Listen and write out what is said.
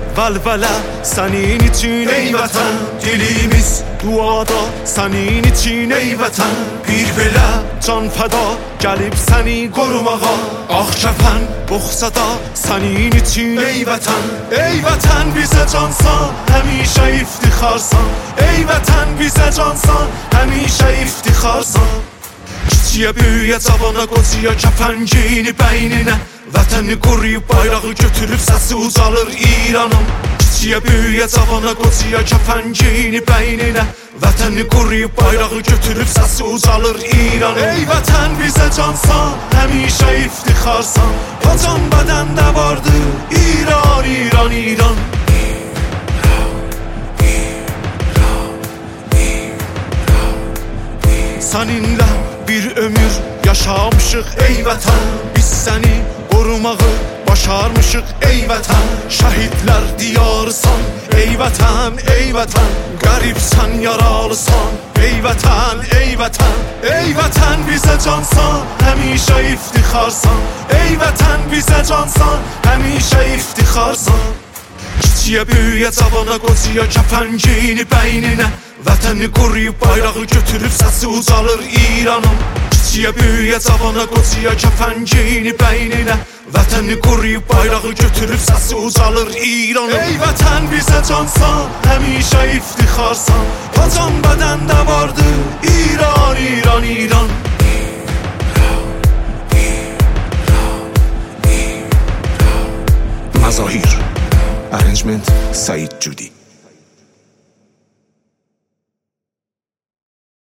Velvele senin için ey vatan, dilimiz duada senin için ey vatan. Bir belə can fəda gəlib səni qorumağa, ağ kəfən boxsada senin için ey vatan. Ey vatan bizə cansan, həmişə iftixarsan. Ey vatan bizə cansan, həmişə iftixarsan. Kiçiyə böyüyə cavana qocaya kəfən geyini bəyninə, vətəni qoruyub bayrağı götürüb səsi ucalır İranım. Kiçiyə böyüyə cavana qocaya kəfən geyini bəyninə, vətəni qoruyub bayrağı götürüb səsi ucalır İranım. Ey vətən bizə cansan, həmişə iftixarsan. O can bədəndə vardı İran, İran, İran. Səninlə bir ömür yaşamışıq ey vətən. Biz səni qorumağı başarmışıq ey vətən. Şəhidlər diyarısan ey vətən, ey vətən. Qəribsən, yaralısan ey vətən, ey vətən. Ey vətən bizə cansan, həmişə iftixarsan. Ey vətən bizə cansan, həmişə iftixarsan. Kiçiyə böyüyə cavana qocaya kəfən geyini bəyninə, vətəni qoruyub bayrağı götürüb səsi ucalır İranım. Kiçiyə böyüyə cavana qocaya kəfən geyini bəyninə, vətəni qoruyub bayrağı götürüb səsi ucalır İranım. Ey vətən bizə cansan, həmişə iftixarsan. O can bədəndə vardı İran, İran, İran. Mazahir Arrangement Said Judi.